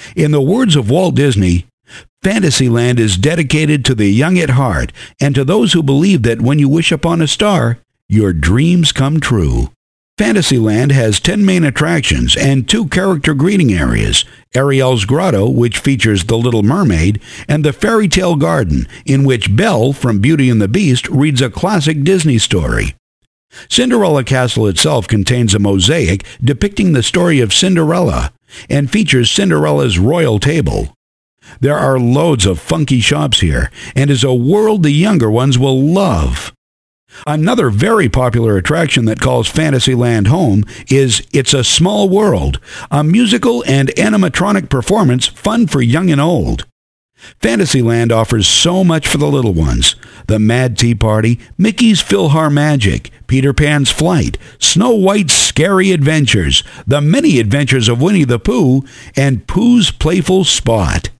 In the words of Walt Disney, Fantasyland is dedicated to the young at heart and to those who believe that when you wish upon a star, your dreams come true. Fantasyland has 10 main attractions and 2 character greeting areas, Ariel's Grotto, which features the Little Mermaid, and the Fairy Tale Garden, in which Belle from Beauty and the Beast reads a classic Disney story. Cinderella Castle itself contains a mosaic depicting the story of Cinderella and features Cinderella's royal table. There are loads of funky shops here, and is a world the younger ones will love. Another very popular attraction that calls Fantasyland home is It's a Small World, a musical and animatronic performance fun for young and old. Fantasyland offers so much for the little ones. The Mad Tea Party, Mickey's PhilharMagic, Peter Pan's Flight, Snow White's Scary Adventures, The Many Adventures of Winnie the Pooh, and Pooh's Playful Spot.